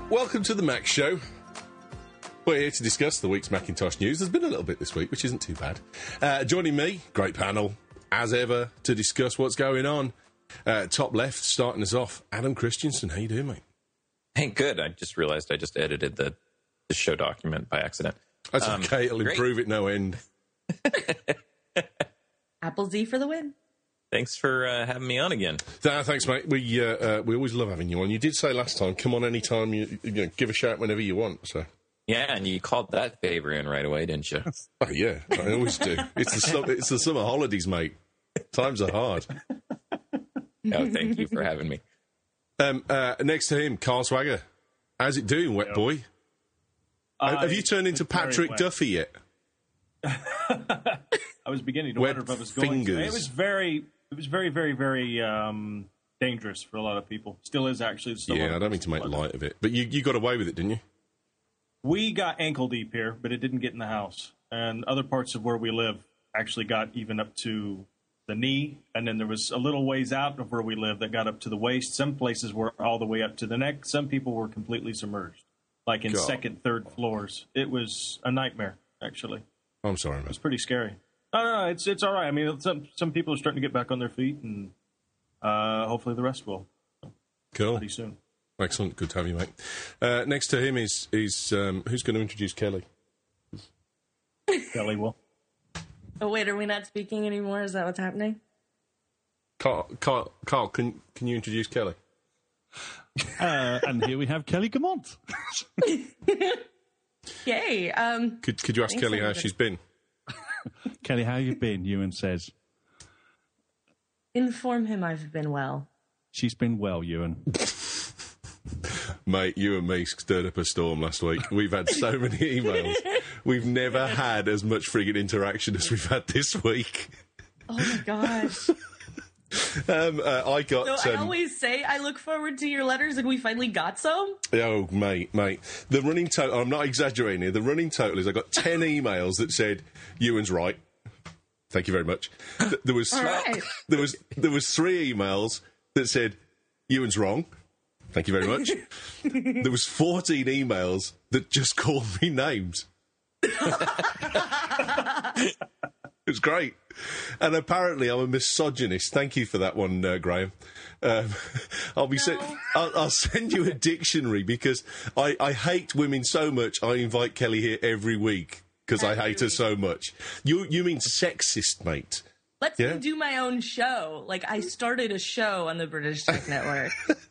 Welcome to the Mac Show. We're here to discuss the week's Macintosh news. There's been a little bit this week, which isn't too bad. Joining me, great panel, as ever, to discuss what's going on. Top left, starting us off, Adam Christensen. How you doing, mate? Hey, good. I just realized I just edited the show document by accident. That's okay. It'll improve it no end. Apple Z for the win. Thanks for having me on again. Thanks, mate. We always love having you on. You did say last time, come on anytime. You know, give a shout whenever you want. So. Yeah, and you called that favor in right away, didn't you? Oh, yeah. I always do. It's the summer holidays, mate. Times are hard. Oh, thank you for having me. Next to him, Carl Swagger. How's it doing, wet boy? Have you turned into Patrick Duffy yet? I was beginning to wonder if I was going to. It was very, very dangerous for a lot of people. Still is, actually. Yeah, I don't mean to make light of it. But you got away with it, didn't you? We got ankle deep here, but it didn't get in the house. And other parts of where we live actually got even up to the knee. And then there was a little ways out of where we live that got up to the waist. Some places were all the way up to the neck. Some people were completely submerged, like in second, third floors. It was a nightmare, actually. I'm sorry, man. It was pretty scary. No, it's all right. I mean, some people are starting to get back on their feet, and hopefully the rest will. Cool. Pretty soon. Excellent. Good to have you, mate. Next to him is who's going to introduce Kelly? Kelly will. Oh, wait, are we not speaking anymore? Is that what's happening? Carl, can you introduce Kelly? And here we have Kelly Gamont. Yay. Could you ask Kelly how she's been? Kelly, how you been? Ewan says. Inform him I've been well. She's been well, Ewan. Mate, you and me stirred up a storm last week. We've had so many emails. We've never had as much frigging interaction as we've had this week. Oh, my gosh. I always say I look forward to your letters, and we finally got some. Oh, mate. The running total, I'm not exaggerating here, the running total is I got 10 emails that said, Ewan's right. Thank you very much. There was right. there was 3 emails that said, Ewan's wrong. Thank you very much. There was 14 emails that just called me names. It was great. And apparently I'm a misogynist. Thank you for that one, Graham. I'll send you a dictionary because I hate women so much I invite Kelly here every week because I hate her so much. You mean sexist, mate? Let me do my own show. Like, I started a show on the British Tech Network.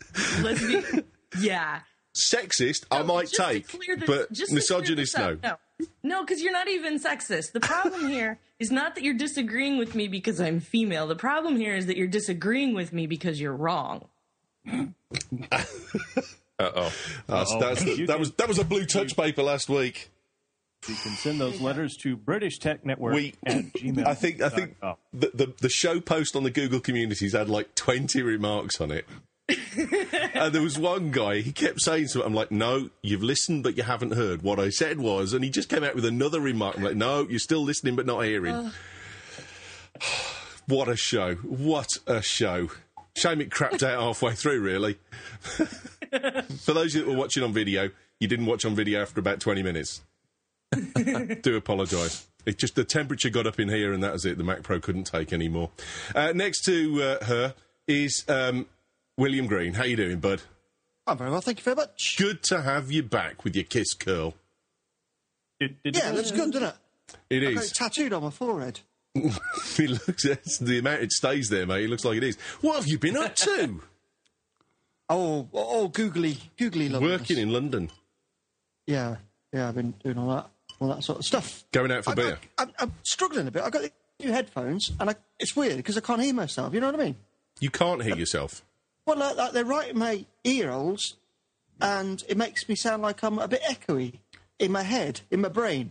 Yeah. Sexist, I might take, but misogynist, no. No, because you're not even sexist. The problem here is not that you're disagreeing with me because I'm female. The problem here is that you're disagreeing with me because you're wrong. That was a blue touch paper last week. You can send those letters to British Tech Network at Gmail. I think the show post on the Google communities had like 20 remarks on it. And there was one guy, he kept saying something. I'm like, no, you've listened, but you haven't heard. What I said was, and he just came out with another remark. I'm like, no, you're still listening, but not hearing. What a show. What a show. Shame it crapped out halfway through, really. For those that were watching on video, you didn't watch on video after about 20 minutes. Do apologise. It just, the temperature got up in here and that was it. The Mac Pro couldn't take any more. Next to her is William Green. How you doing, bud? I'm very well, thank you very much. Good to have you back with your kiss curl. Yeah, it looks good, doesn't it? It I've is. got it tattooed on my forehead. It looks, the amount it stays there, mate. It looks like it is. What have you been up to? Googly London. Working in London. Yeah, I've been doing all that sort of stuff. Going out for beer. I'm struggling a bit. I got new headphones, and it's weird because I can't hear myself. You know what I mean? You can't hear yourself. Well, like they're right in my ear holes, and it makes me sound like I'm a bit echoey in my head, in my brain.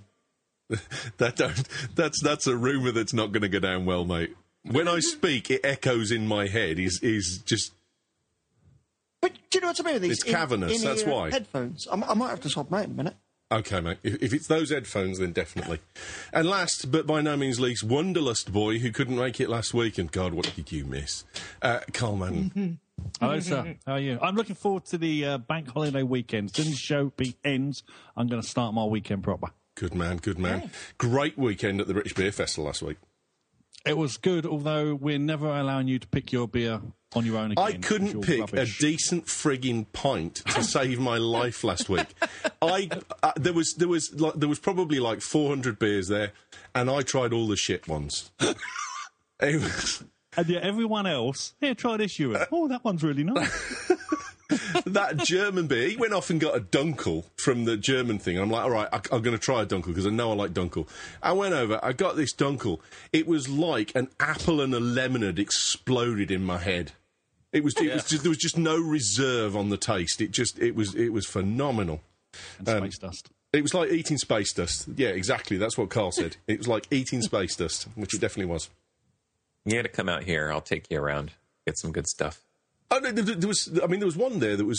That's a rumour that's not going to go down well, mate. When I speak, it echoes in my head. Is just. But do you know what I mean with these? It's cavernous. That's why. Headphones. I might have to swap them out in a minute. Okay, mate. If it's those headphones, then definitely. And last, but by no means least, Wonderlust boy who couldn't make it last week, and God, what did you miss? Carl Madden. Hello, sir. How are you? I'm looking forward to the bank holiday weekend. As soon as the show ends, I'm going to start my weekend proper. Good man, good man. Nice. Great weekend at the British Beer Festival last week. It was good, although we're never allowing you to pick your beer on your own again. I couldn't pick rubbish. a decent frigging pint to save my life last week. There was probably like 400 beers there, and I tried all the shit ones. It was, And yet everyone else, here, try this, Ewan. Oh, that one's really nice. that German beer. He went off and got a Dunkel from the German thing. I'm like, all right, I'm going to try a Dunkel because I know I like Dunkel. I went over, I got this Dunkel. It was like an apple and a lemon had exploded in my head. It was just, there was just no reserve on the taste. It was phenomenal. And space dust. It was like eating space dust. Yeah, exactly. That's what Carl said. It was like eating space dust, which it definitely was. You got to come out here. I'll take you around. Get some good stuff. Oh, no, there was one there that was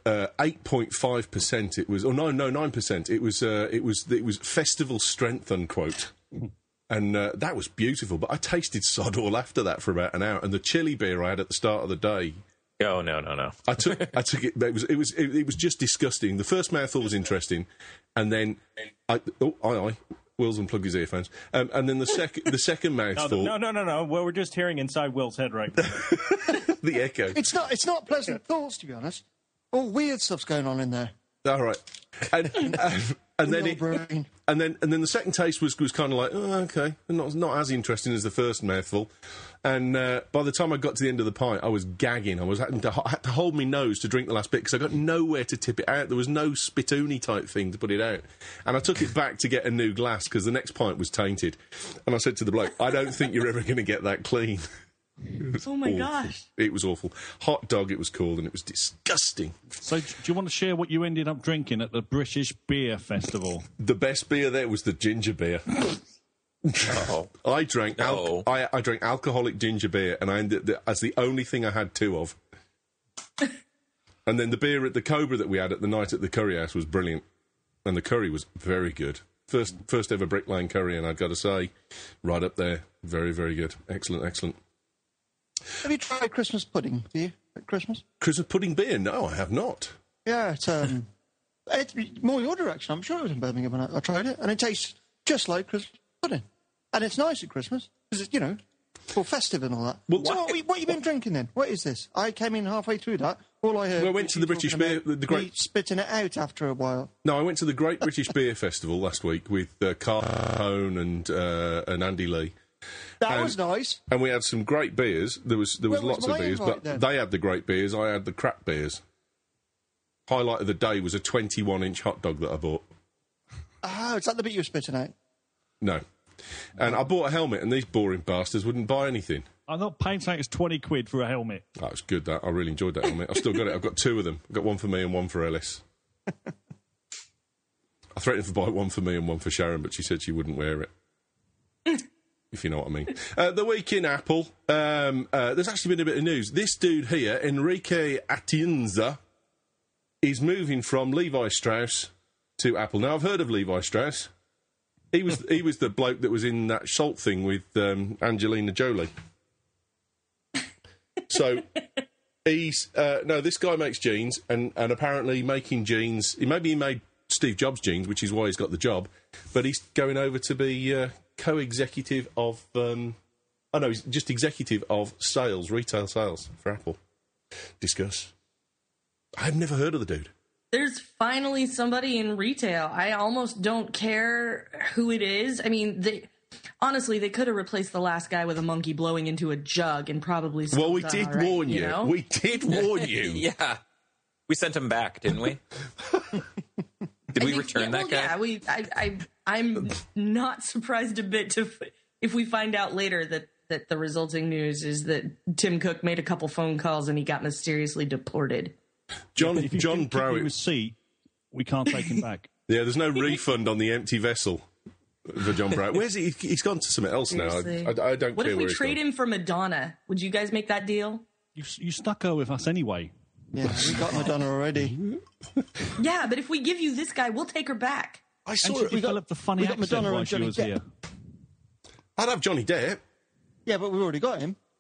8.5%. It was, 9%. It was festival strength, unquote. And that was beautiful. But I tasted sod all after that for about an hour. And the chili beer I had at the start of the day. Oh, no. I took it. It was just disgusting. The first mouthful was interesting, and then Will's unplugged his earphones. And then the second mouthful. No. Well, we're just hearing inside Will's head right now. The echo. It's not pleasant thoughts, to be honest. All weird stuff's going on in there. All right. And then the second taste was kind of like, oh, okay, not as interesting as the first mouthful. And by the time I got to the end of the pint, I was gagging. I had to hold my nose to drink the last bit because I got nowhere to tip it out. There was no spittoony type thing to put it out. And I took it back to get a new glass because the next pint was tainted. And I said to the bloke, I don't think you're ever going to get that clean. Oh my awful. gosh. It was awful. Hot dog it was called, and it was disgusting. So, do you want to share what you ended up drinking at the British Beer Festival? The best beer there was the ginger beer. Oh. I drank No. I drank alcoholic ginger beer, and I ended as the only thing I had two of. And then the beer at the Cobra that we had at the night at the curry house was brilliant, and the curry was very good. First ever Brick Lane curry, and I've got to say, right up there, very, very good, excellent. Have you tried Christmas pudding, do you, at Christmas? Christmas pudding beer? No, I have not. Yeah, it's more your direction. I'm sure it was in Birmingham when I tried it, and it tastes just like Christmas pudding. And it's nice at Christmas, because it's, all festive and all that. Well, so what you been drinking then? What is this? I came in halfway through that. All I heard Well, I went was to you the British talking Beer- about the great- me spitting it out after a while. No, I went to the Great British Beer Festival last week with Carl Hone and Andy Lee. That was nice. And we had some great beers. There was Where was lots of my beers, invite but then? they had the great beers. I had the crap beers. Highlight of the day was a 21-inch hot dog that I bought. Oh, is that the bit you were spitting out? No. And I bought a helmet, and these boring bastards wouldn't buy anything. I'm not paying something it's 20 quid for a helmet. That was good, that. I really enjoyed that helmet. I've still got it. I've got two of them. I've got one for me and one for Ellis. I threatened to buy one for me and one for Sharon, but she said she wouldn't wear it. If you know what I mean. The week in Apple, there's actually been a bit of news. This dude here, Enrique Atienza, is moving from Levi Strauss to Apple. Now, I've heard of Levi Strauss. He was the bloke that was in that Salt thing with Angelina Jolie. So he's this guy makes jeans, and apparently making jeans. Maybe he made Steve Jobs jeans, which is why he's got the job. But he's going over to be co-executive of. He's just executive of sales, retail sales for Apple. Discuss. I've never heard of the dude. There's finally somebody in retail. I almost don't care who it is. I mean, honestly, they could have replaced the last guy with a monkey blowing into a jug and probably still Well, we done did all right, warn you. know? We did warn you. Yeah. We sent him back, didn't we? Did we return that guy? Yeah, I'm not surprised a bit if we find out later that the resulting news is that Tim Cook made a couple phone calls and he got mysteriously deported. John If you keep Browett. your receipt, we can't take him back. Yeah, there's no refund on the empty vessel for John Browett. Where's he? He's gone to somewhere else now. Seriously. I don't What care if we where he's trade gone. him for Madonna? Would you guys make that deal? You stuck her with us anyway. Yeah, we got Madonna already. Yeah, but if we give you this guy, we'll take her back. I And saw she it. developed the funny we got accent Madonna while and she Johnny was Depp. here. I'd have Johnny Depp. Yeah, but we've already got him.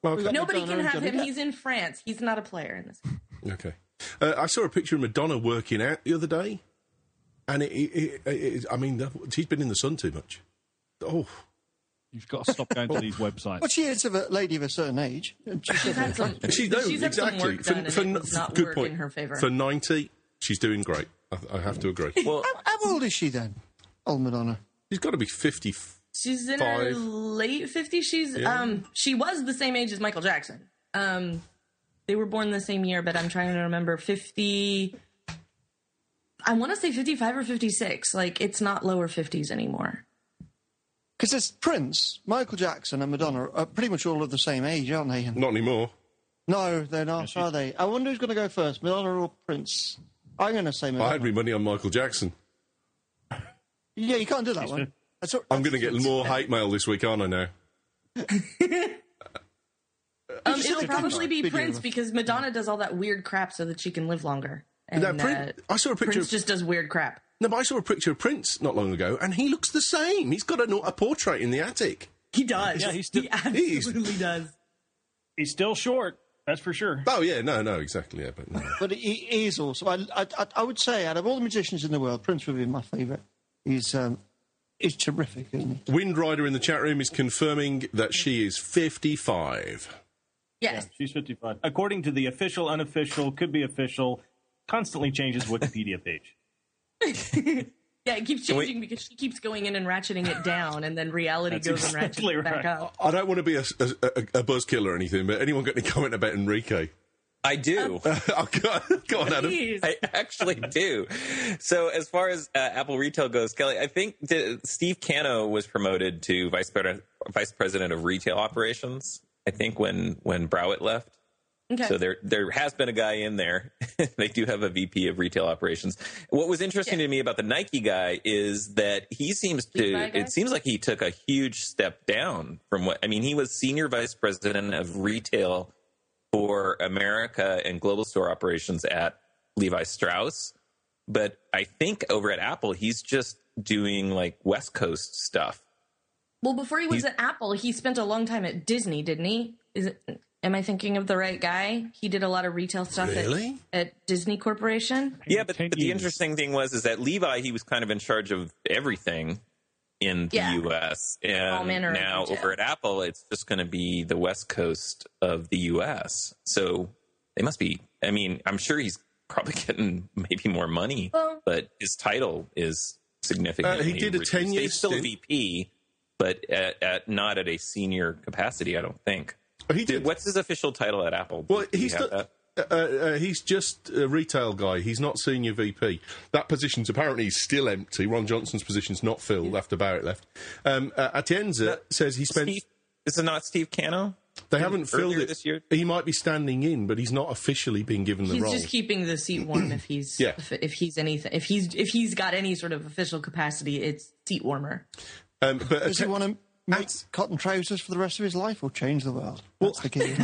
Okay. Nobody Madonna can and have Johnny him. Depp. He's in France. He's not a player in this. Okay. I saw a picture of Madonna working out the other day, and she's been in the sun too much. Oh, You've got to stop going to these websites. But she is a lady of a certain age. She's had some. she's had some work done, and it was not good work point. in her favor. For 90, she's doing great. I have to agree. Well, How old is she then? Old Madonna. She's got to be 50. She's in her late 50s. She was the same age as Michael Jackson. They were born the same year, but I'm trying to remember 50. I want to say 55 or 56. Like, it's not lower 50s anymore. Because there's Prince, Michael Jackson, and Madonna are pretty much all of the same age, aren't they? Not anymore. No, they're not, are they? I wonder who's going to go first, Madonna or Prince? I'm going to say Madonna. I had my money on Michael Jackson. Yeah, you can't do that one. I'm going to get more hate mail this week, aren't I now? It'll probably be Prince because Madonna does all that weird crap so that she can live longer. And I saw a picture Prince just does weird crap. No, but I saw a picture of Prince not long ago, and he looks the same. He's got a portrait in the attic. He does. Yeah, he absolutely does. He's still short, that's for sure. Oh, yeah, no, exactly, yeah, but no. But he is awesome. I would say, out of all the musicians in the world, Prince would be my favourite. He's terrific, isn't he? Wind Rider in the chat room is confirming that she is 55. Yes. Yeah, she's 55. According to the official, unofficial, could be official, constantly changes Wikipedia page. Yeah, it keeps changing because she keeps going in and ratcheting it down, and then reality goes and ratchets it back up. I don't want to be a buzzkill or anything, but anyone got any comment about Enrique? I do. Go on, Adam. I actually do. So as far as Apple Retail goes, Kelly, I think Steve Cano was promoted to vice president of retail operations, I think, when Browett left. Okay. So there has been a guy in there. They do have a VP of retail operations. What was interesting to me about the Nike guy is that it seems like he took a huge step down from he was senior vice president of retail for America and global store operations at Levi Strauss. But I think over at Apple, he's just doing like West Coast stuff. Well, before he was at Apple, he spent a long time at Disney, didn't he? Am I thinking of the right guy? He did a lot of retail stuff at Disney Corporation. Yeah, but the interesting thing was that Levi, he was kind of in charge of everything in the U.S. And now over at Apple, it's just going to be the West Coast of the U.S. So they must be, I'm sure he's probably getting maybe more money, but his title is significantly he did a 10-year He's still a stint. VP, but not at a senior capacity, I don't think. He did. What's his official title at Apple? Well, he's just a retail guy. He's not senior VP. That position's apparently still empty. Ron Johnson's position's not filled after Barrett left. Atienza says he spent... Is it not Steve Cano? They haven't filled it this year. He might be standing in, but he's not officially been given the role. He's just keeping the seat warm if he's if he's got any sort of official capacity, it's seat warmer. But does he want to make cotton trousers for the rest of his life or change the world? That's the key.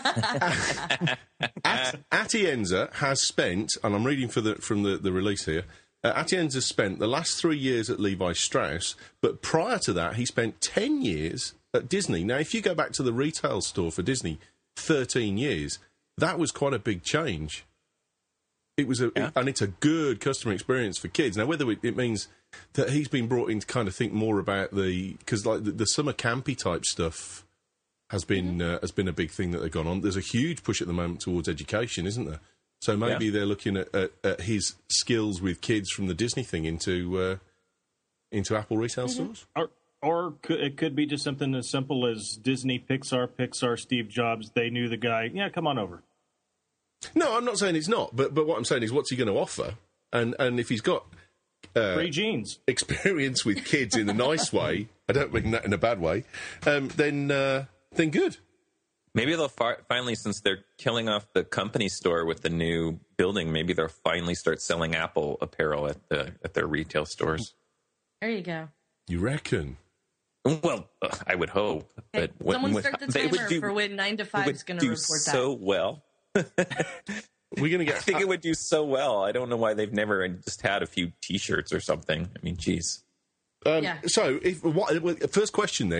Atienza has spent, and I'm reading from the release here, Atienza spent the last 3 years at Levi Strauss, but prior to that, he spent 10 years at Disney. Now, if you go back to the retail store for Disney, 13 years, that was quite a big change. It was and it's a good customer experience for kids. Now, whether it means that he's been brought in to kind of think more about because like the summer campy type stuff has been a big thing that they've gone on. There's a huge push at the moment towards education, isn't there? So maybe they're looking at his skills with kids from the Disney thing into Apple retail stores. Or it could be just something as simple as Disney, Pixar, Steve Jobs. They knew the guy. Yeah, come on over. No, I'm not saying it's not. But what I'm saying is, what's he going to offer? And if he's got free jeans, experience with kids in a nice way, I don't mean that in a bad way, then good. Maybe they'll finally, since they're killing off the company store with the new building, maybe they'll finally start selling Apple apparel at their retail stores. There you go. You reckon? Well, I would hope. Hey, But someone start the timer for when 9 to 5 is going to report that. So well. We're going to get. I think it would do so well. I don't know why they've never just had a few T-shirts or something. I mean, geez. So, first question then: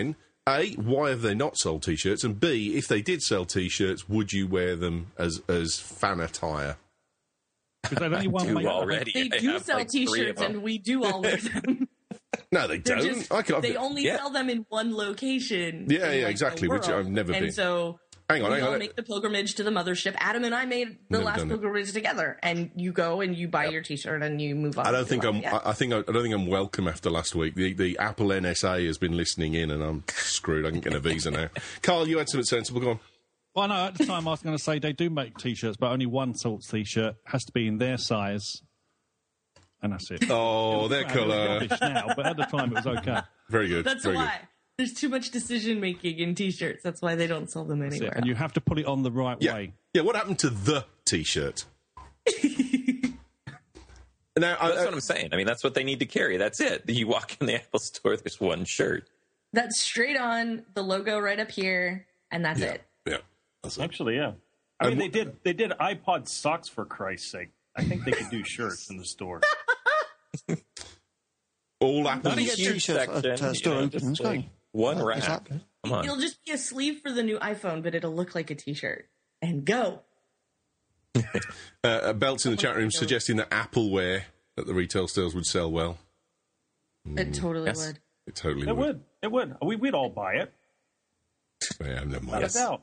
A, why have they not sold T-shirts? And B, if they did sell T-shirts, would you wear them as fan attire? Because they've only one made already. They do sell T-shirts, and we do all wear them. No, they don't. They only sell them in one location. Yeah, exactly, which I've never been. And so... Hang on. We all make the pilgrimage to the mothership. Adam and I made the last pilgrimage together, and you go and you buy your T-shirt and you move on. I don't think I'm welcome after last week. The Apple NSA has been listening in, and I'm screwed. I can get a visa now. Carl, you had something sensible. Go on. Well, no, at the time I was going to say they do make T-shirts, but only one sort of T-shirt has to be in their size, and that's it. Oh, their colour. Now, but at the time it was okay. Very good. That's very why. Good. There's too much decision making in T-shirts. That's why they don't sell them anywhere. And you have to put it on the right way. Yeah, what happened to the T-shirt? Now, that's what I'm saying. I mean, that's what they need to carry. That's it. You walk in the Apple store, there's one shirt. That's straight on, the logo right up here, and that's it. Yeah. That's Actually, yeah. I mean, they did iPod socks, for Christ's sake. I think they could do shirts in the store. All Apple Not a huge section. One rack. Exactly. Come on. It'll just be a sleeve for the new iPhone, but it'll look like a T-shirt. And go. Belts in the chat room suggesting that Appleware at the retail stores would sell well. It totally would. It totally would. It would. We'd all buy it. Yeah, never mind. Without a doubt.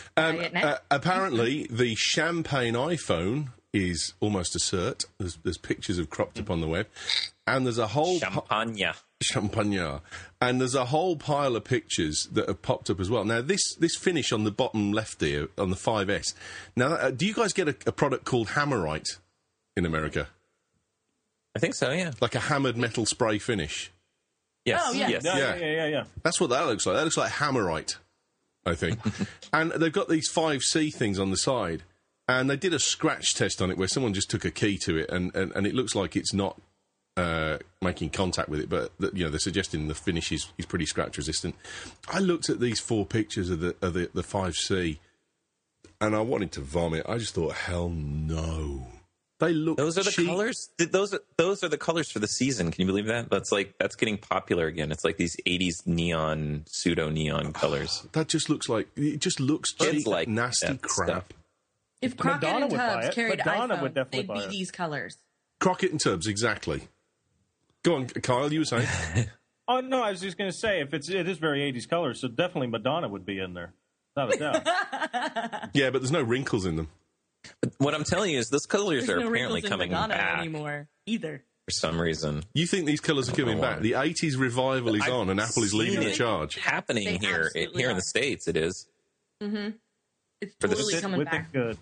Apparently, the champagne iPhone is almost a cert. There's pictures of cropped up on the web. And there's a whole... Champagne. And there's a whole pile of pictures that have popped up as well. Now, this finish on the bottom left here, on the 5S. Now, do you guys get a product called Hammerite in America? I think so, yeah. Like a hammered metal spray finish? Yes. Oh, yeah. Yes. Yeah. That's what that looks like. That looks like Hammerite, I think. And they've got these 5C things on the side. And they did a scratch test on it where someone just took a key to it, and it looks like it's not making contact with it, but they're suggesting the finish is pretty scratch resistant. I looked at these 4 pictures of the 5C, and I wanted to vomit. I just thought, hell no. They look. Those are the cheap. colors. Those are the colors for the season. Can you believe that? That's getting popular again. It's like these 80s neon, pseudo neon colors. That just looks like cheap, like nasty crap. Stuff. If Crockett Madonna and would buy Tubbs it. carried Madonna iPhone, would definitely they'd buy be it. these colors. Crockett and Tubbs, exactly. Go on, Kyle, you were saying. Oh, no, I was just going to say, it is very 80s colors, so definitely Madonna would be in there. Without a doubt. Yeah, but there's no wrinkles in them. But what I'm telling you is those colors There's are no apparently wrinkles in coming Madonna back anymore either. for some reason. You think these colours are coming back? The 80s revival is on, and Apple is leading the charge. Happening They here absolutely in are. the States, it is. Mm-hmm. It's For the totally sit coming With back. it good.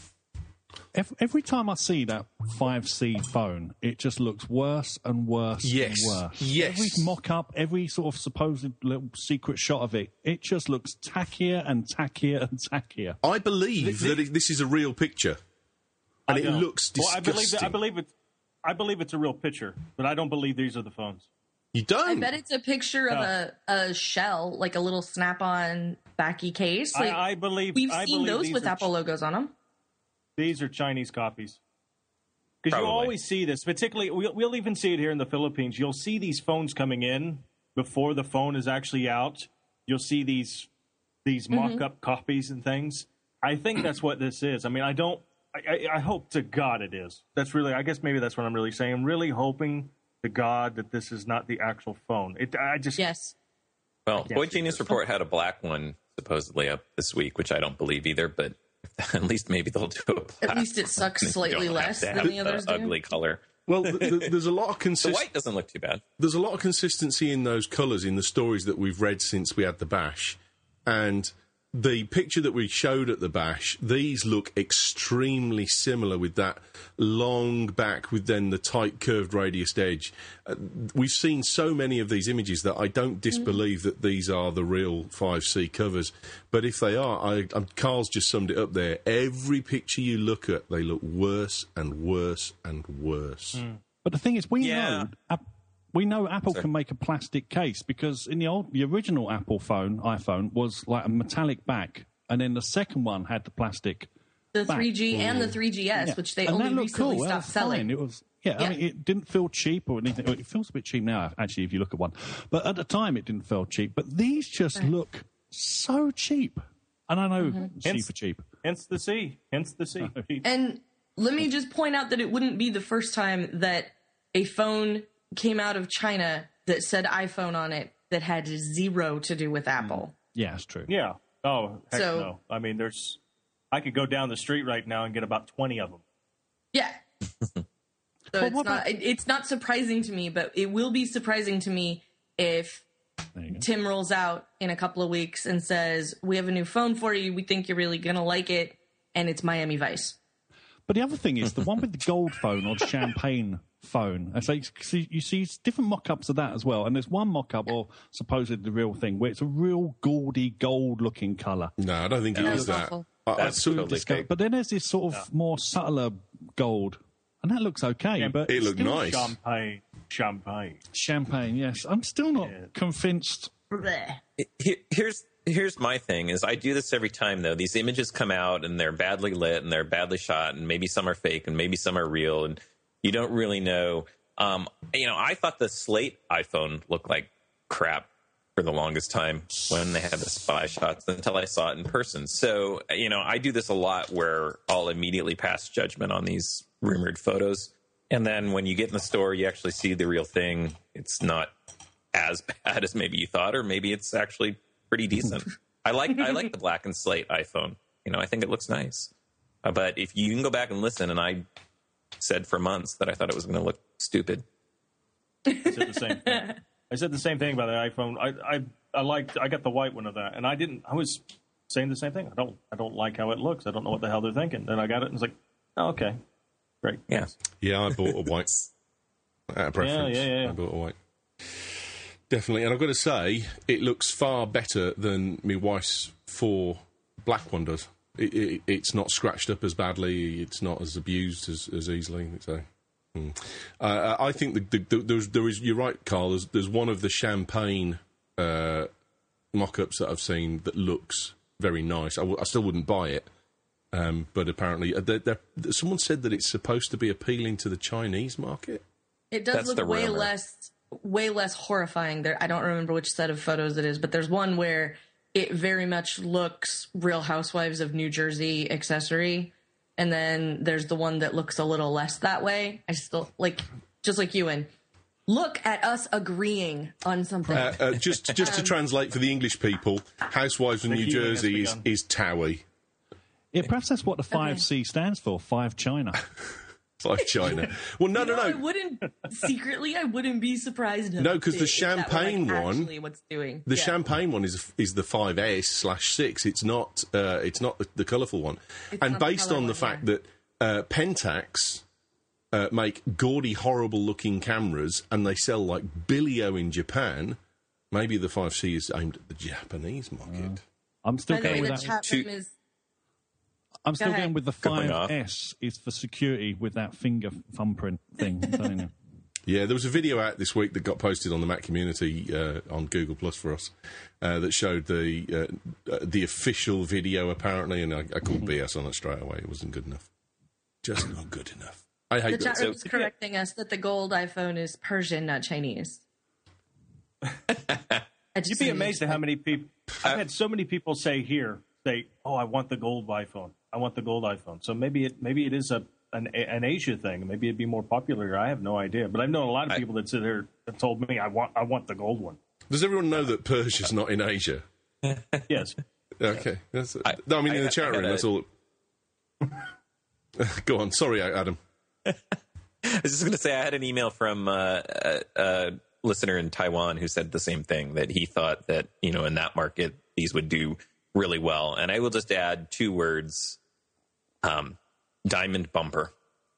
Every time I see that 5C phone, it just looks worse and worse Yes. and worse. Yes. Every mock-up, every sort of supposed little secret shot of it, it just looks tackier and tackier and tackier. I believe that this is a real picture, and it don't. looks disgusting. I believe it's a real picture, but I don't believe these are the phones. You don't? I bet it's a picture of a shell, like a little snap-on backy case. Like, I believe we've I seen believe those these with are Apple logos on them. These are Chinese copies. Because you Probably. always see this, particularly, we'll even see it here in the Philippines. You'll see these phones coming in before the phone is actually out. You'll see these mock-up copies and things. I think that's what this is. I mean, I hope to God it is. I guess maybe that's what I'm really saying. I'm really hoping to God that this is not the actual phone. Yes. Well, Boy Genius Report had a black one supposedly up this week, which I don't believe either, but at least maybe they'll do a black At least it sucks one. slightly You don't have less to than have the others do. ugly color. Well, there's a lot of The white doesn't look too bad. There's a lot of consistency in those colours in the stories that we've read since we had the bash, and the picture that we showed at the bash, these look extremely similar with that long back with then the tight curved radiused edge. We've seen so many of these images that I don't disbelieve that these are the real 5C covers. But if they are, Carl's just summed it up there. Every picture you look at, they look worse and worse and worse. But the thing is, we Yeah. know Apple can make a plastic case, because in the original Apple iPhone was like a metallic back, and then the second one had the plastic the 3G and the 3GS, which they only recently stopped selling. It was, I mean, it didn't feel cheap or anything. It feels a bit cheap now, actually, if you look at one. But at the time, it didn't feel cheap. But these just look so cheap. And I know cheap for cheap. Hence the C. And let me just point out that it wouldn't be the first time that a phone came out of China that said iPhone on it that had zero to do with Apple. Yeah, that's true. Yeah. Oh, heck no. I mean, I could go down the street right now and get about 20 of them. Yeah. So it's not surprising to me, but it will be surprising to me if Tim rolls out in a couple of weeks and says, we have a new phone for you. We think you're really going to like it. And it's Miami Vice. But the other thing is the one with the gold phone or the champagne phone. So you see different mock-ups of that as well. And there's one mock-up, or supposedly the real thing, where it's a real gaudy gold-looking colour. No, I don't think it is that. That's totally fake. But then there's this sort of more subtler gold. And that looks okay, but it looked nice. Champagne, yes. I'm still not convinced. Here's my thing is I do this every time, though. These images come out and they're badly lit and they're badly shot and maybe some are fake and maybe some are real and you don't really know. I thought the Slate iPhone looked like crap for the longest time when they had the spy shots until I saw it in person. So, I do this a lot where I'll immediately pass judgment on these rumored photos. And then when you get in the store, you actually see the real thing. It's not as bad as maybe you thought, or maybe it's actually pretty decent. I like the black and slate iPhone. I think it looks nice. But if you can go back and listen, and I said for months that I thought it was going to look stupid. I said the same thing about the iPhone. I got the white one of that, and I was saying the same thing. I don't like how it looks. I don't know what the hell they're thinking. Then I got it and it's like, oh, okay, great. Yeah. Yeah, I bought a white. Out of preference. Yeah. I bought a white. Definitely, and I've got to say, it looks far better than my wife's 4 black one does. It's not scratched up as badly. It's not as abused as easily. So, I think there is. You're right, Carl. There's one of the champagne mock-ups that I've seen that looks very nice. I still wouldn't buy it, but apparently, someone said that it's supposed to be appealing to the Chinese market. It does look way less horrifying. There, I don't remember which set of photos it is, but there's one where it very much looks Real Housewives of New Jersey accessory, and then there's the one that looks a little less that way. I still just like you, and look at us agreeing on something. Just to translate for the English people, Housewives of New Jersey is Towie. Yeah, perhaps that's what the 5C stands for. 5 China. 5 China. Well, no. I wouldn't be surprised. No, because the champagne one, what's doing the champagne one is the 5S/6. It's not the colourful one. And based on the fact that Pentax make gaudy, horrible-looking cameras, and they sell like Bilio in Japan, maybe the 5C is aimed at the Japanese market. I'm still going with that. I'm still going with the 5S is for security with that finger thumbprint thing. Yeah, there was a video out this week that got posted on the Mac community on Google Plus for us that showed the official video apparently, and I called BS on it straight away. It wasn't good enough. Just not good enough. I hate the chat room is correcting us that the gold iPhone is Persian, not Chinese. You'd be amazed at how many people. I've had so many people say, "Oh, I want the gold iPhone. I want the gold iPhone." So maybe it is an Asia thing. Maybe it'd be more popular. I have no idea. But I've known a lot of people that sit there and told me, I want the gold one. Does everyone know that Persia's not in Asia? Yes. Okay. In the chat room, that's all. Go on. Sorry, Adam. I was just going to say I had an email from a listener in Taiwan who said the same thing, that he thought that, in that market, these would do really well. And I will just add 2 words, diamond bumper.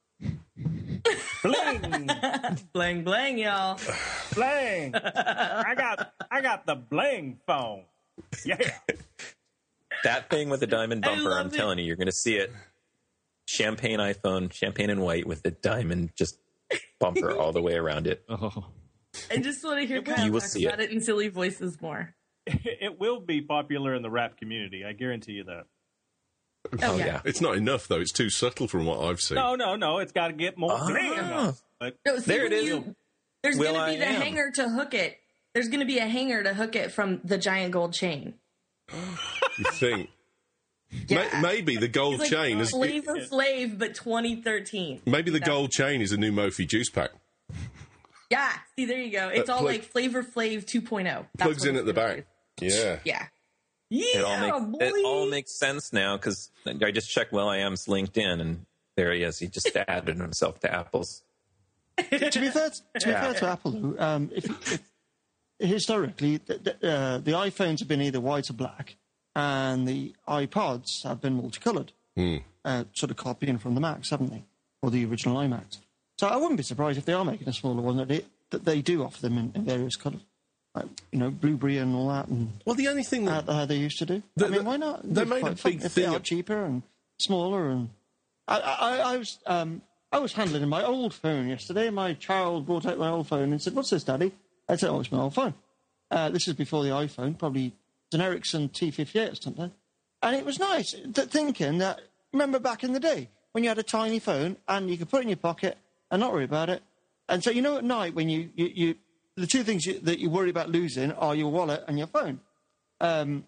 Bling! Bling, bling, y'all. Bling! I got the bling phone. Yeah. That thing with the diamond bumper, I'm telling you, you're going to see it. Champagne iPhone, champagne and white with the diamond just bumper all the way around it. Oh. I just want to hear Kyle talk about it in silly voices more. It will be popular in the rap community. I guarantee you that. Oh, yeah. It's not enough, though. It's too subtle from what I've seen. No. It's got to get more. But No, see, There it is. There's going to be the Will.i.am. hanger to hook it. There's going to be a hanger to hook it from the giant gold chain. You think? Yeah. Maybe the gold It's like chain is. Flavor Flav, but 2013. Maybe the gold chain is a new Mophie juice pack. Yeah, see, there you go. It's all plug- like Flavor Flav 2.0. That's Plugs what in it's at the gonna back. do. Yeah. Yeah. It all makes sense now because I just checked Will.i.am's LinkedIn, and there he is. He just added himself to Apple's. To be fair to Apple, though, if historically the iPhones have been either white or black, and the iPods have been multicolored, sort of copying from the Macs, haven't they, or the original iMacs? So I wouldn't be surprised if they are making a smaller one that they do offer them in various colours, like blueberry and all that, and Well, the only thing that how they used to do. Why not? they made a big if they thing are of- cheaper and smaller. And I was handling my old phone yesterday. My child brought out my old phone and said, "What's this, Daddy?" I said, "Oh, it's my old phone." This is before the iPhone, probably an Ericsson T58 or something. And it was nice thinking that. Remember back in the day when you had a tiny phone and you could put it in your pocket and not worry about it. And so at night when you the two things that you worry about losing are your wallet and your phone. I've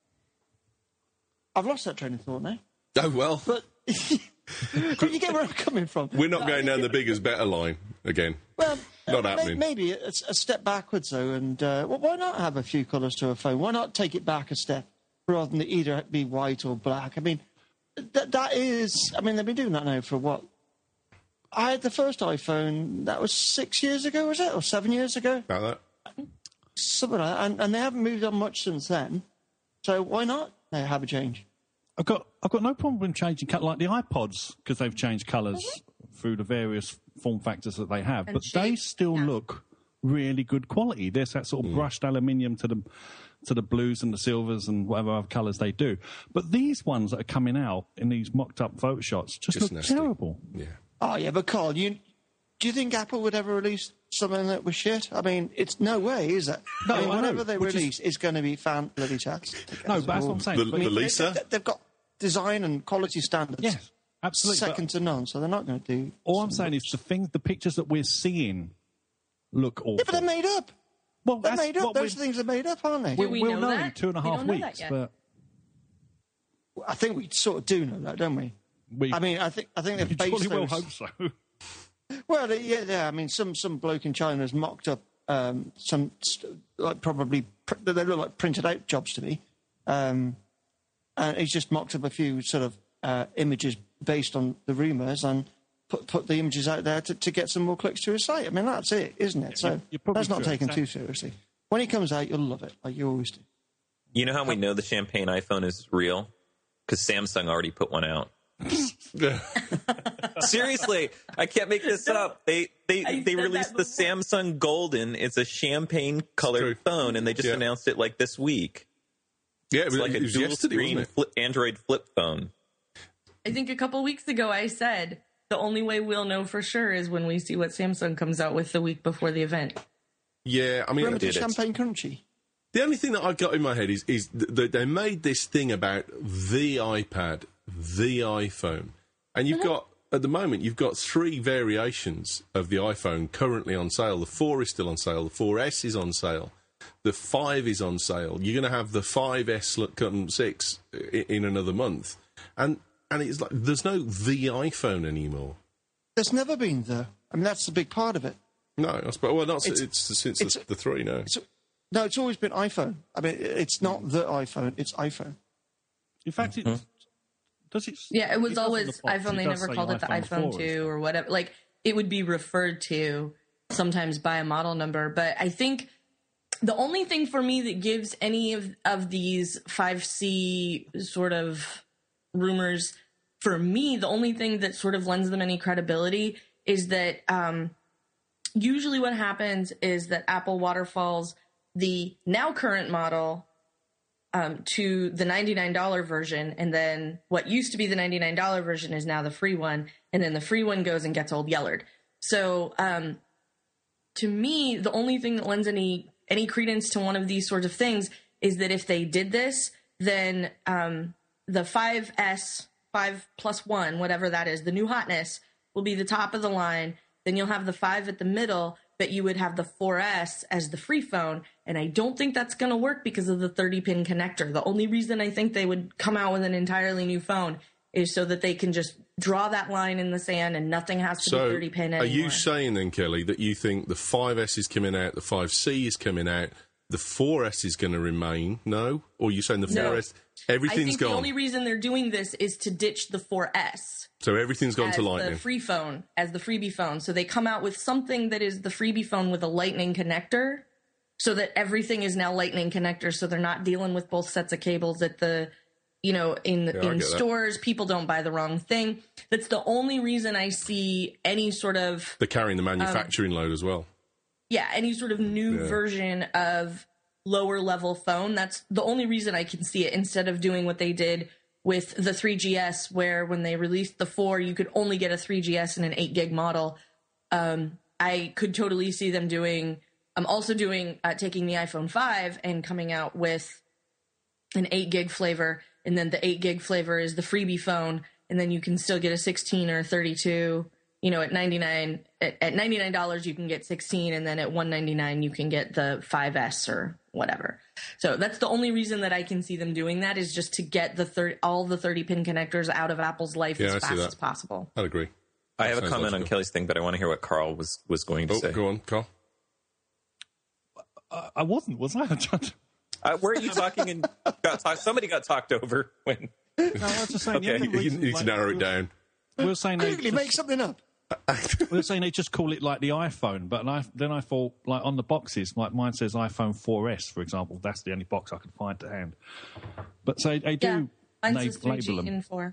lost that train of thought now. Oh, well. But you get where I'm coming from. We're not going down the bigger is better line again. Well, Not happening. Maybe it's a step backwards, though. And why not have a few colours to a phone? Why not take it back a step rather than either be white or black? I mean, that is... I mean, they've been doing that now for what? I had the first iPhone, that was 6 years ago, was it? Or 7 years ago? About that. Something like that. And they haven't moved on much since then. So why not have a change? I've got no problem with changing colour, like the iPods, because they've changed colours through the various form factors that they have, And but they shape, still look really good quality. There's that sort of brushed aluminium to the blues and the silvers and whatever other colours they do. But these ones that are coming out in these mocked up photo shots just look nasty. terrible. Yeah. Oh, yeah, but Carl, do you think Apple would ever release something that was shit? I mean, it's no way, is it? No, I mean, I know, whatever they which release is going to be fan-tastic. No, but that's what I'm saying. The Lisa? They've got design and quality standards. Yes, absolutely. Second to none, so they're not going to do... All I'm saying is the pictures that we're seeing look awful. Yeah, but they're made up. Well, They're that's made up. what Those things are made up, aren't they? Do we we'll know know in that? 2.5 We don't know that weeks, yet. but I think we sort of do know that, don't we? I mean, I think they've we based jolly well those... hope so. Well, yeah. I mean, some bloke in China has mocked up probably they look like printed out jobs to me, and he's just mocked up a few sort of images based on the rumours and put the images out there to get some more clicks to his site. I mean, that's it, isn't it? So you're probably that's not true, taken exactly. too seriously. When he comes out, you'll love it, like you always do. You know how we know the champagne iPhone is real? Because Samsung already put one out. Seriously, I can't make this up. They said released the that before. Samsung Golden. It's a champagne colored True. phone, and they just announced it like this week. Yeah, It's like a it was dual yesterday, screen wasn't it? Android flip phone. I think a couple weeks ago I said the only way we'll know for sure is when we see what Samsung comes out with the week before the event. Yeah, I mean, Remember the did it. Champagne Crunchy? the only thing that I got in my head is that they made this thing about the iPad, the iPhone, and you've got, at the moment, you've got 3 variations of the iPhone currently on sale. The 4 is still on sale. The 4S is on sale. The 5 is on sale. You're going to have the 5S 6 in another month. And it's like, there's no the iPhone anymore. There's never been the. I mean, that's the big part of it. No, I suppose, well, not it's since the 3, no. No, it's always been iPhone. I mean, it's not the iPhone, it's iPhone. In fact, it does it. Yeah, it was does on always the box. iPhone. They It does never say called it the iPhone 4 2 or whatever. Like, it would be referred to sometimes by a model number. But I think the only thing for me that gives any of these 5C sort of rumors, for me, the only thing that sort of lends them any credibility is that usually what happens is that Apple waterfalls the now current model to the $99 version, and then what used to be the $99 version is now the free one, and then the free one goes and gets old yellered. So to me, the only thing that lends any credence to one of these sorts of things is that if they did this, then the 5S 5+1, whatever that is, the new hotness will be the top of the line. Then you'll have the 5 at the middle, but you would have the 4S as the free phone. And I don't think that's going to work because of the 30-pin connector. The only reason I think they would come out with an entirely new phone is so that they can just draw that line in the sand and nothing has to be 30-pin anymore. Are you saying then, Kelly, that you think the 5S is coming out, the 5C is coming out, the 4S is going to remain? No? Or are you saying the 4S, everything's I think gone? The only reason they're doing this is to ditch the 4S. So everything's gone to Lightning. As the free phone, as the freebie phone. So they come out with something that is the freebie phone with a Lightning connector, so that everything is now Lightning connector, so they're not dealing with both sets of cables at the, in stores. People don't buy the wrong thing. That's the only reason I see any sort of... They're carrying the manufacturing load as well. Yeah, any sort of new version of lower level phone. That's the only reason I can see it, instead of doing what they did with the 3GS, where when they released the 4, you could only get a 3GS in an 8 gig model. I could totally see them doing... taking the iPhone 5 and coming out with an 8 gig flavor, and then the 8 gig flavor is the freebie phone, and then you can still get a 16 or 32. At $99 you can get 16, and then at $199 you can get the 5S or whatever. So that's the only reason that I can see them doing that, is just to get all the 30-pin connectors out of Apple's life as fast as possible. I'd agree. I have a comment on Kelly's thing, but I want to hear what Carl was going to say. Go on, Carl. I wasn't, was I? Weren't you talking and somebody got talked over when... No, I was just saying... Okay, you need to narrow it down. We were saying... Make something up. We were saying they just call it like the iPhone, but then I thought, like on the boxes, like mine says iPhone 4S, for example. That's the only box I could find to hand. But so they do label them. And 4.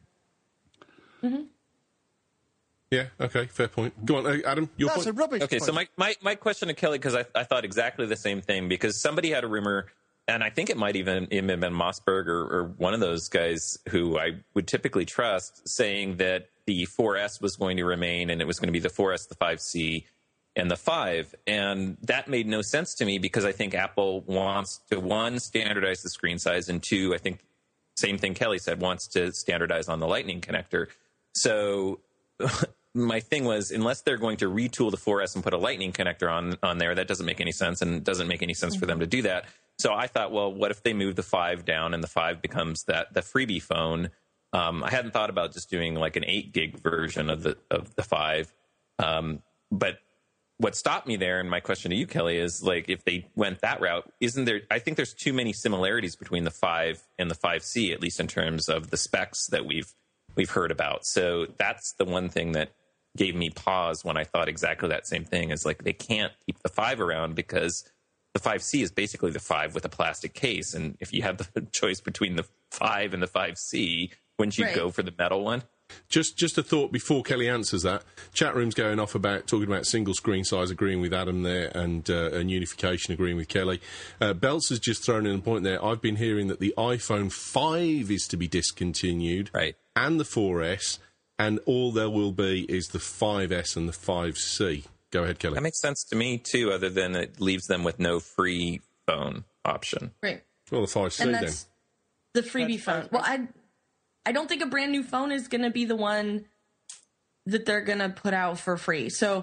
Yeah, okay, fair point. Go on, Adam, your point. That's a rubbish Okay, point. so my question to Kelly, because I thought exactly the same thing, because somebody had a rumor, and I think it might even have been Mossberg or one of those guys who I would typically trust, saying that the 4S was going to remain, and it was going to be the 4S, the 5C, and the 5. And that made no sense to me, because I think Apple wants to, 1, standardize the screen size, and 2, I think, same thing Kelly said, wants to standardize on the Lightning connector. So my thing was, unless they're going to retool the 4S and put a Lightning connector on there, that doesn't make any sense, and it doesn't make any sense for them to do that. So I thought, well, what if they move the 5 down and the 5 becomes the freebie phone? I hadn't thought about just doing like an 8 gig version of the 5. But what stopped me there, and my question to you, Kelly, is like, if they went that route, isn't there, I think there's too many similarities between the 5 and the 5C, at least in terms of the specs that we've heard about. So that's the one thing that gave me pause when I thought exactly that same thing, is like, they can't keep the 5 around because the 5C is basically the 5 with a plastic case. And if you have the choice between the 5 and the 5C, wouldn't you go for the metal one? Just a thought before Kelly answers that. Chat room's going off talking about single screen size, agreeing with Adam there, and unification, agreeing with Kelly. Belts has just thrown in a point there. I've been hearing that the iPhone 5 is to be discontinued, right, and the 4S, and all there will be is the 5S and the 5C. Go ahead, Kelly. That makes sense to me, too, other than it leaves them with no free phone option. Right. Well, the 5C and then. The freebie phone. Well, I don't think a brand new phone is going to be the one that they're going to put out for free. So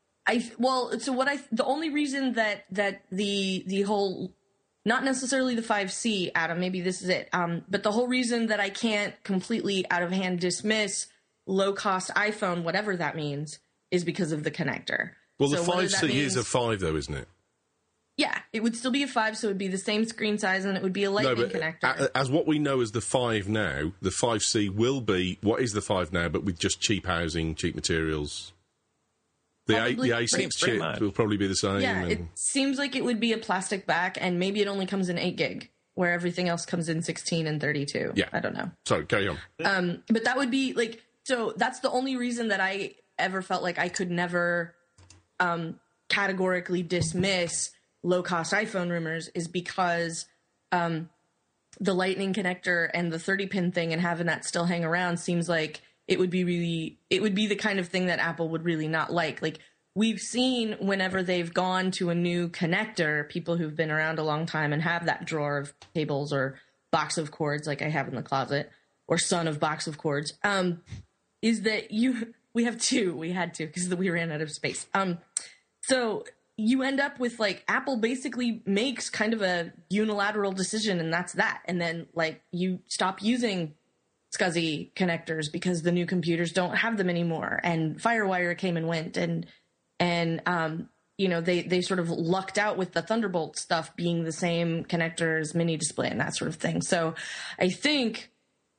the only reason that the whole, not necessarily the 5C, Adam, maybe this is it, but the whole reason that I can't completely out of hand dismiss low cost iPhone, whatever that means, is because of the connector. Well, the so 5C is a 5 though, isn't it? Yeah, it would still be a 5, so it would be the same screen size, and it would be a Lightning connector. As what we know as the 5 now, the 5C will be what is the 5 now, but with just cheap housing, cheap materials. The A6 chip will probably be the same. Yeah, it seems like it would be a plastic back, and maybe it only comes in 8 gig, where everything else comes in 16 and 32. Yeah. I don't know. Sorry, carry on. But that would be, like, so that's the only reason that I ever felt like I could never categorically dismiss low-cost iPhone rumors, is because the Lightning connector and the 30-pin thing and having that still hang around seems like it would be the kind of thing that Apple would really not like. Like, we've seen whenever they've gone to a new connector, people who've been around a long time and have that drawer of cables or box of cords like I have in the closet, or son of box of cords, is that we have two. We had to because we ran out of space. So you end up with like Apple basically makes kind of a unilateral decision, and that's that. And then like you stop using SCSI connectors because the new computers don't have them anymore, and FireWire came and went, and they sort of lucked out with the Thunderbolt stuff being the same connector as Mini Display and that sort of thing. So I think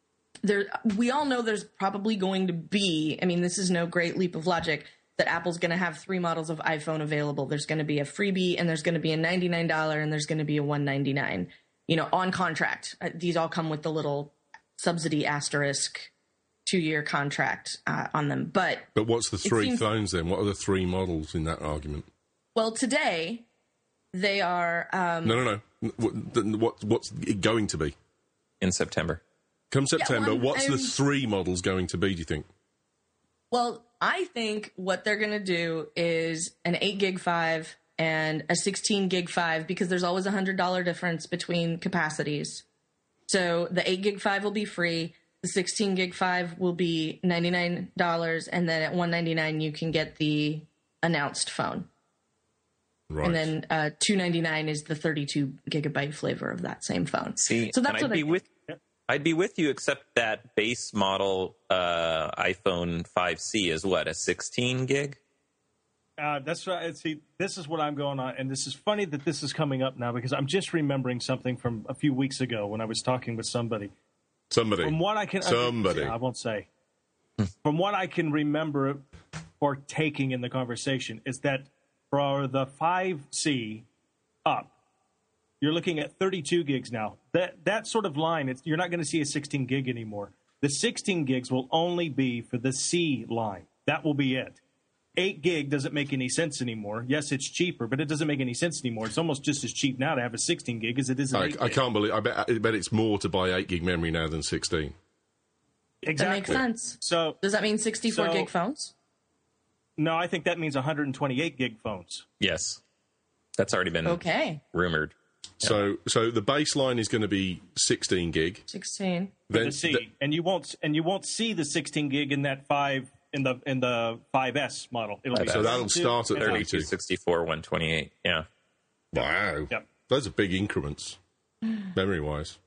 we all know there's probably going to be, I mean, this is no great leap of logic, that Apple's going to have 3 models of iPhone available. There's going to be a freebie, and there's going to be a $99, and there's going to be a $199, on contract. These all come with the little subsidy asterisk 2-year contract on them. But what's the 3 phones then? What are the 3 models in that argument? Well, today they are... No. What's it going to be? In September. Come September, what's the 3 models going to be, do you think? Well, I think what they're going to do is an 8 gig 5 and a 16 gig 5, because there's always a $100 difference between capacities. So the 8 gig 5 will be free. The 16 gig 5 will be $99. And then at $199, you can get the announced phone. Right. And then $299 is the 32 gigabyte flavor of that same phone. See, so that's what I'd be with you, except that base model iPhone 5C is what, a 16 gig? That's right. See, this is what I'm going on, and this is funny that this is coming up now because I'm just remembering something from a few weeks ago when I was talking with somebody. From what I can, I won't say. From what I can remember partaking in the conversation is that for the 5C up, you're looking at 32 gigs now. That sort of line, you're not going to see a 16 gig anymore. The 16 gigs will only be for the C line. That will be it. 8 gig doesn't make any sense anymore. Yes, it's cheaper, but it doesn't make any sense anymore. It's almost just as cheap now to have a 16 gig as it is an 8 gig. I can't believe. I bet it's more to buy 8 gig memory now than 16. Exactly. That makes sense. So does that mean 64 gig phones? No, I think that means 128 gig phones. Yes, that's already been rumored. So the baseline is going to be 16 gig. 16. Then the C, and you won't see the 16 gig in that 5 in the 5S model. It'll be so that'll start at 32, 64, 128. Yeah. Wow. Yep. Those are big increments, memory wise.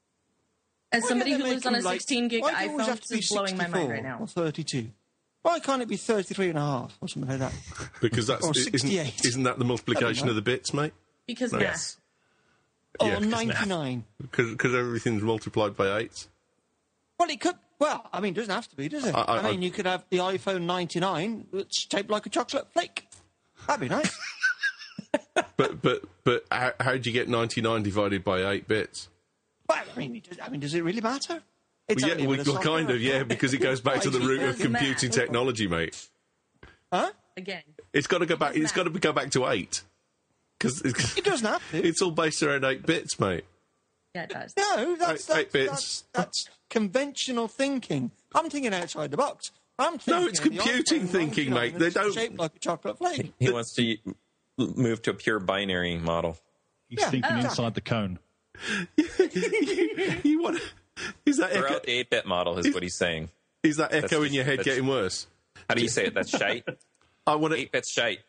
As somebody who lives on a 16 gig iPhone, this is blowing my mind right now. Or 32. Why can't it be 33 and a half or something like that? Because that's or 68. Isn't that the multiplication of the bits, mate? Because math. Or 99. Because everything's multiplied by 8. Well, it could. Well, I mean, it doesn't have to be, does it? I mean, you could have the iPhone 99 that's shaped like a chocolate flake. That'd be nice. but how do you get 99 divided by 8 bits? Well, I mean, does it really matter? Because it goes back to the root of computing technology, mate. Huh? Again. It's got to go back. It's got to go back to 8. Because it doesn't have to. It's all based around 8 bits, mate. Yeah, it does. No, that's 8 bits. That's conventional thinking. I'm thinking outside the box. It's computing thinking, mate. They don't shaped like a chocolate flake. He wants to move to a pure binary model. He's thinking inside the cone. You want? Is that echo? The 8-bit model is what he's saying. Is that echo in your head getting worse? How do you say it? That's shite. I want 8-bit's shite.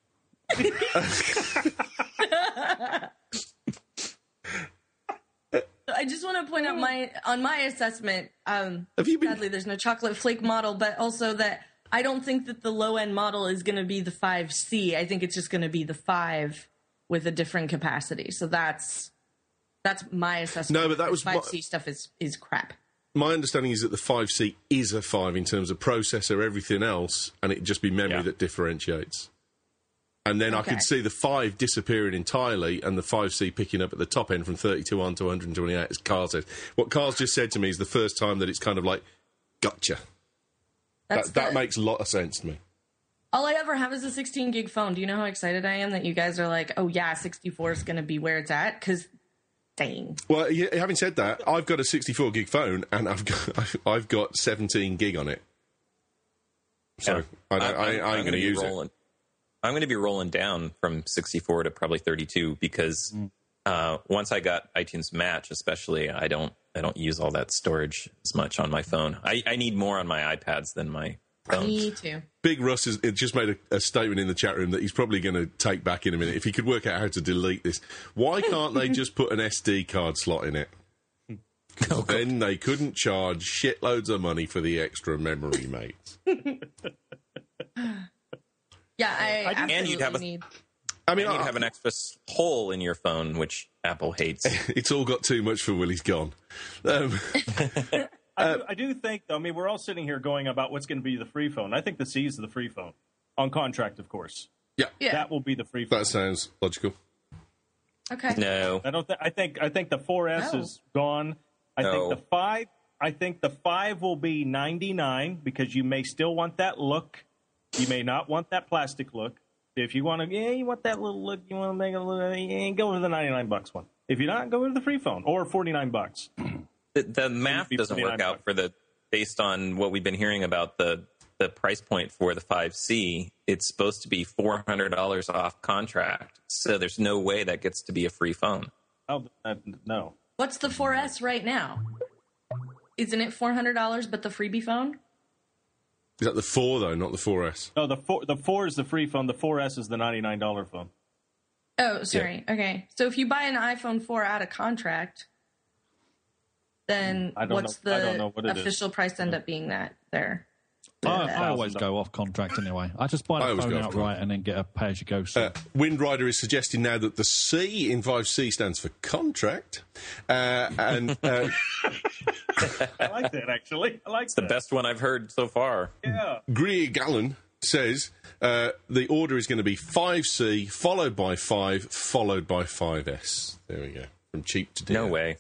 I just want to point out my assessment. Sadly, there's no chocolate flake model, but also that I don't think that the low end model is going to be the 5C. I think it's just going to be the 5 with a different capacity. So that's my assessment. No, but that was 5C stuff is crap. My understanding is that the 5C is a 5 in terms of processor, everything else, and it'd just be memory that differentiates. And then I could see the 5 disappearing entirely and the 5C picking up at the top end from 32 on to 128, as Carl says. What Carl's just said to me is the first time that it's kind of like, gotcha. That makes a lot of sense to me. All I ever have is a 16 gig phone. Do you know how excited I am that you guys are like, oh yeah, 64 is going to be where it's at? Because, dang. Well, having said that, I've got a 64 gig phone and I've got 17 gig on it. So I ain't going to use it. I'm going to be rolling down from 64 to probably 32 because once I got iTunes Match, especially, I don't don't use all that storage as much on my phone. I need more on my iPads than my phones. Me too. Big Russ has just made a statement in the chat room that he's probably going to take back in a minute if he could work out how to delete this. Why can't they just put an SD card slot in it? Then they couldn't charge shitloads of money for the extra memory, mate. Yeah, I absolutely and you'd have need. I mean, you'd have an extra hole in your phone, which Apple hates. It's all got too much for Willie's gone. I do think, though, I mean, we're all sitting here going about what's going to be the free phone. I think the C is the free phone. On contract, of course. Yeah. That will be the free phone. That sounds logical. Okay. No. I think the 4S is gone. I think the 5 will be $99 because you may still want that look. You may not want that plastic look. If you want to, you want that little look, you want to make a little, go with the $99 one. If you're not, go with the free phone or $49. The math doesn't work out based on what we've been hearing about the price point for the 5C. It's supposed to be $400 off contract, so there's no way that gets to be a free phone. Oh, no. What's the 4S right now? Isn't it $400, but the freebie phone? Is that the 4, though, not the 4S? No, the 4 is the free phone. The 4S is the $99 phone. Oh, sorry. Yeah. Okay. So if you buy an iPhone 4 out of contract, then what's the official price end up being there? I always go off contract anyway. I just buy the phone outright and then get a pay-as-you-go. Windrider is suggesting now that the C in 5C stands for contract. And I like that, actually. It's the best one I've heard so far. Yeah. Greer Gallen says the order is going to be 5C, followed by 5, followed by 5S. There we go. From cheap to dear. No way.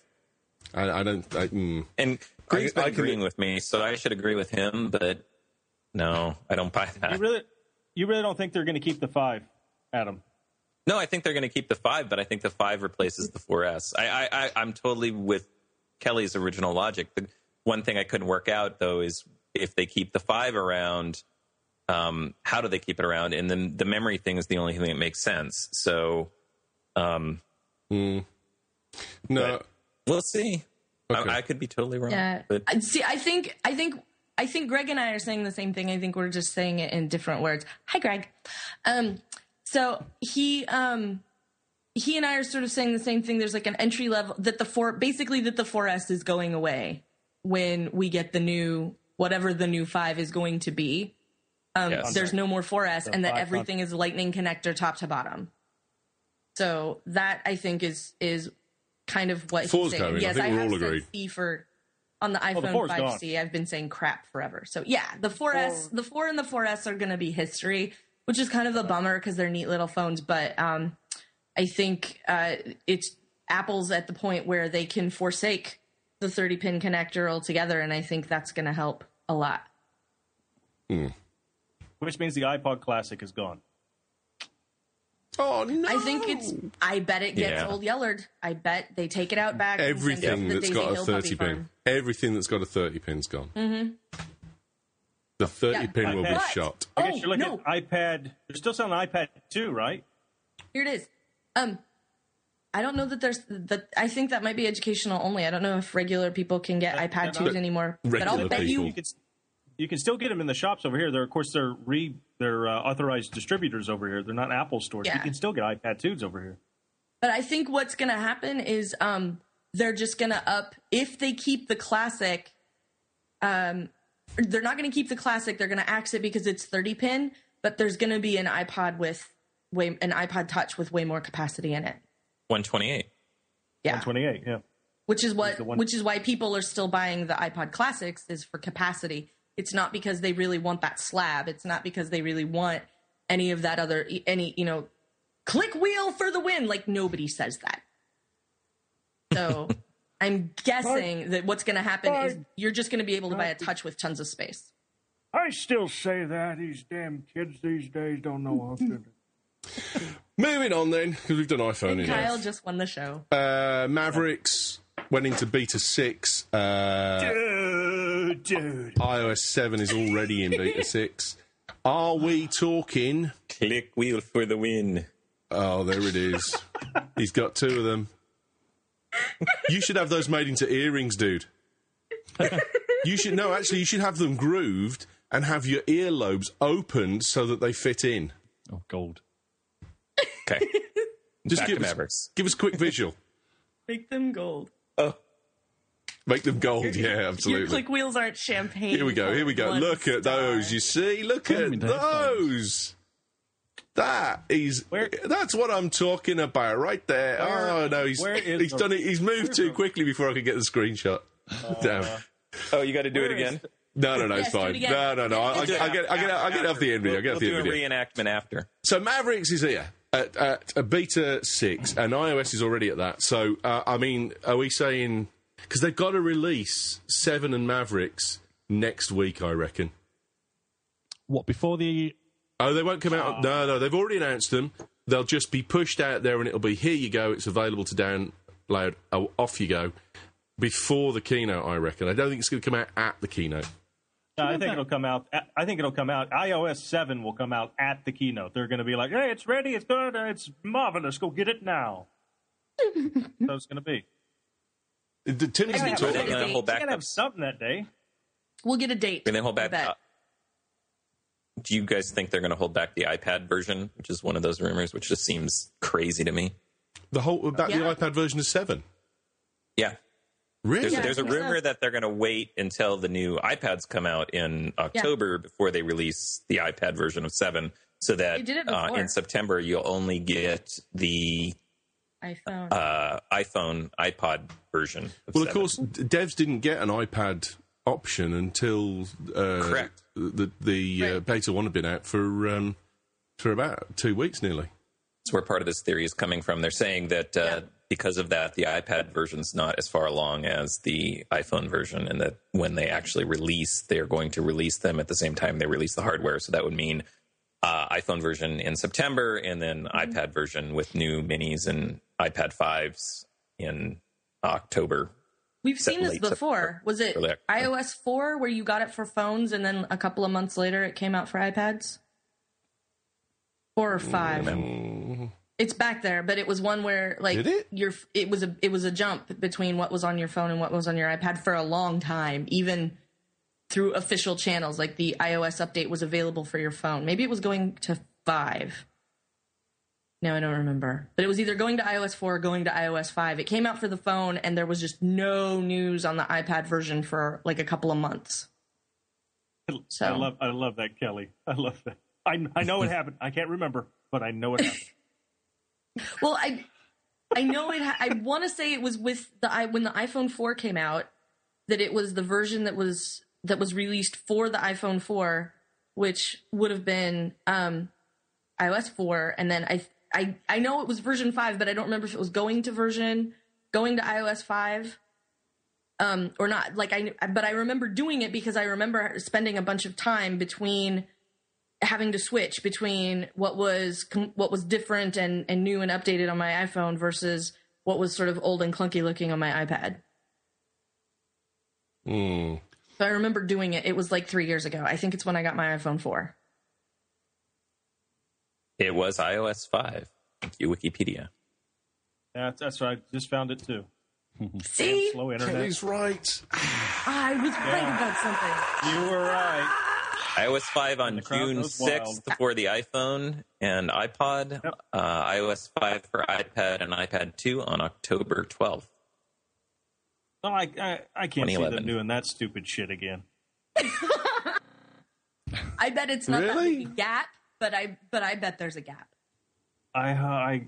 And Greer's been agreeing with me, so I should agree with him, but no, I don't buy that. You really don't think they're going to keep the 5, Adam? No, I think they're going to keep the 5, but I think the 5 replaces the 4S. I'm totally with Kelly's original logic. The one thing I couldn't work out, though, is if they keep the 5 around, how do they keep it around? And then the memory thing is the only thing that makes sense. So, no. We'll see. Okay. I could be totally wrong. Yeah. But see, I think Greg and I are saying the same thing. I think we're just saying it in different words. Hi, Greg. So he and I are sort of saying the same thing. There's like an entry level that the 4S is going away when we get the new, whatever the new 5 is going to be. Yes. There's no more 4S, and that everything is Lightning connector top to bottom. So that I think is kind of what he's saying. Yes, I think we're all agreed. C on the iPhone 5C, I've been saying crap forever. So yeah, the 4S, the 4 and the 4S are going to be history, which is kind of a bummer because they're neat little phones. But I think it's Apple's at the point where they can forsake the 30-pin connector altogether, and I think that's going to help a lot. Which means the iPod Classic is gone. Oh, no. I bet it gets old yellered. I bet they take it out back. Everything that's got a 30-pin. Everything that's got a 30-pin's gone. Mm-hmm. The 30-pin will be shot. I guess you're looking at iPad. They're still selling iPad 2, right? Here it is. I don't know that there's I think that might be educational only. I don't know if regular people can get iPad 2s anymore. But I'll bet you can still get them in the shops over here. They're authorized distributors over here. They're not Apple stores. Yeah. You can still get iPad 2s over here. But I think what's going to happen is they're just going to up if they keep the Classic. They're not going to keep the Classic. They're going to axe it because it's 30-pin. But there's going to be an iPod an iPod Touch with way more capacity in it. 128. Yeah. 128. Yeah. Which is why people are still buying the iPod Classics is for capacity. It's not because they really want that slab. It's not because they really want any of that other click wheel for the win. Like nobody says that. So I'm guessing that what's going to happen is you're just going to be able to buy a Touch with tons of space. I still say that. These damn kids these days don't know how to. Moving on then, because we've done iPhone. And Kyle just won the show. Mavericks went into beta 6. Dude. iOS 7 is already in beta 6. Are we talking... Click wheel for the win. Oh, there it is. He's got 2 of them. You should have those made into earrings, dude. You should have them grooved and have your earlobes opened so that they fit in. Oh, gold. Okay. Just Back give to us Mavericks. a quick visual. Make them gold. Oh, Make them gold, yeah, Your absolutely. click wheels aren't champagne. Here we go. Look at those. You see? Look at those. That's what I'm talking about right there. Oh no, he's done it. He's moved too quickly before I could get the screenshot. Damn. oh, you got to do it again. No, it's Yes, do it fine. again. No. I'll get off the end video. I'll get off the We'll end do a video. reenactment after. So Mavericks is here at a beta 6, and iOS is already at that. So I mean, are we saying because they've got to release 7 and Mavericks next week? I reckon. What, before the... Oh, they won't come out. No, they've already announced them. They'll just be pushed out there, and it'll be here you go. It's available to download. Oh, off you go. Before the keynote, I reckon. I don't think it's going to come out at the keynote. No, I think it'll come out. iOS 7 will come out at the keynote. They're going to be like, "Hey, it's ready. It's good. It's marvelous. Go get it now." So it's going to be. Tim's been talking. They're going to hold back. You're going to have something that day. We'll get a date. Can they hold back? I bet. Do you guys think they're going to hold back the iPad version, which is one of those rumors, which just seems crazy to me? The iPad version of 7. Yeah. Really? There's a rumor that they're going to wait until the new iPads come out in October before they release the iPad version of 7, so that They did it before. in September you'll only get the iPhone. iPod version. Well, 7. of course, devs didn't get an iPad option until Correct. the beta 1 had been out for about 2 weeks nearly. That's where part of this theory is coming from. They're saying that because of that, the iPad version's not as far along as the iPhone version, and that when they actually release, they're going to release them at the same time they release the hardware. So that would mean iPhone version in September, and then iPad version with new minis and iPad 5s in October. We've seen this before. Was it iOS 4 where you got it for phones and then a couple of months later it came out for iPads? 4 or 5. It's back there, but it was one where like it was a jump between what was on your phone and what was on your iPad for a long time, even through official channels. Like the iOS update was available for your phone. Maybe it was going to 5. No, I don't remember. But it was either going to iOS 4 or going to iOS 5. It came out for the phone, and there was just no news on the iPad version for like a couple of months. So I love that, Kelly. I love that. I know it happened. I can't remember, but I know it happened. Well, I know it. I want to say it was with when the iPhone 4 came out, that it was the version that was released for the iPhone 4, which would have been iOS 4, and then I know it was version 5, but I don't remember if it was going to iOS 5 or not. But I remember doing it because I remember spending a bunch of time between having to switch between what was different and new and updated on my iPhone versus what was sort of old and clunky looking on my iPad. So I remember doing it. It was like 3 years ago. I think it's when I got my iPhone 4. It was iOS 5. Thank you, Wikipedia. Yeah, that's right. I just found it too. See? Slow internet. Kelly's right. I was right about something. You were right. iOS 5 on June 6th for the iPhone and iPod. Yep. iOS 5 for iPad and iPad 2 on October 12th. Oh, I can't see them doing that stupid shit again. I bet it's not that Really? big a gap, but I bet there's a gap. I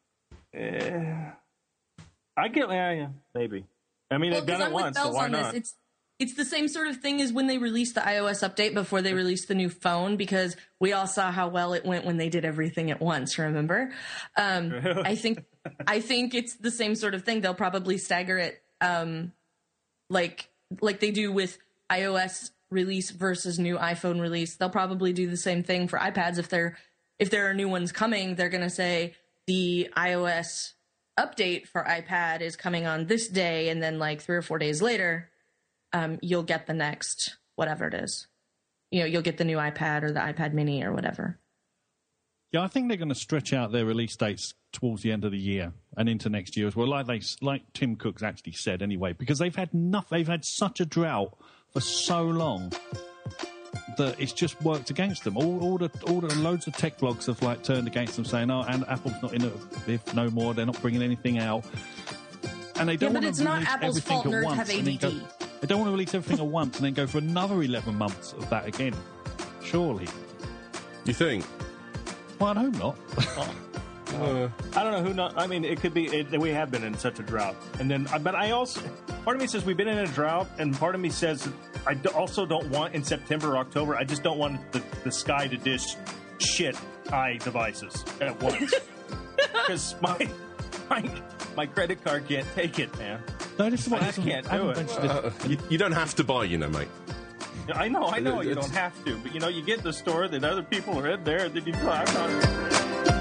get, yeah, maybe. I mean, they've done it once, so why not? It's the same sort of thing as when they released the iOS update before they released the new phone, because we all saw how well it went when they did everything at once, remember? I think it's the same sort of thing. They'll probably stagger it like they do with iOS release versus new iPhone release. They'll probably do the same thing for iPads. If there are new ones coming, they're going to say the iOS update for iPad is coming on this day, and then like 3 or 4 days later, you'll get the next whatever it is. You'll get the new iPad or the iPad mini or whatever. Yeah, I think they're going to stretch out their release dates towards the end of the year and into next year as well, like Tim Cook's actually said anyway, because they've had such a drought for so long that it's just worked against them. All the loads of tech blogs have like turned against them, saying, "Oh, and Apple's not in it no more. They're not bringing anything out." And they don't want to release everything at once. Apple's fault. Nerds have ADD. They don't want to release everything at once and then go for another 11 months of that again. Surely. You think? Well, I hope not. I don't know who not. I mean, it could be we have been in such a drought, and then but I also part of me says we've been in a drought, and part of me says I also don't want in September or October. I just don't want the sky to dish shit devices at once because my credit card can't take it, man. No, this is what I just can't do it. You don't have to buy, mate. I know you don't have to, but you get in the store, then other people are in there, and then you climb on it.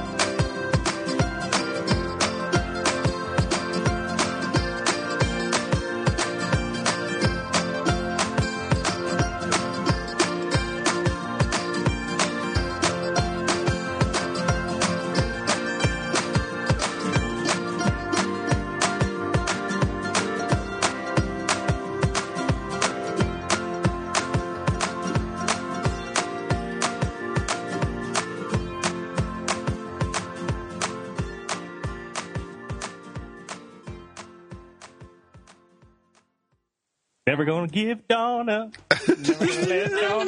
Never gonna give Dawn up. Never gonna let Dawn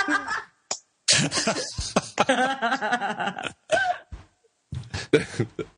down.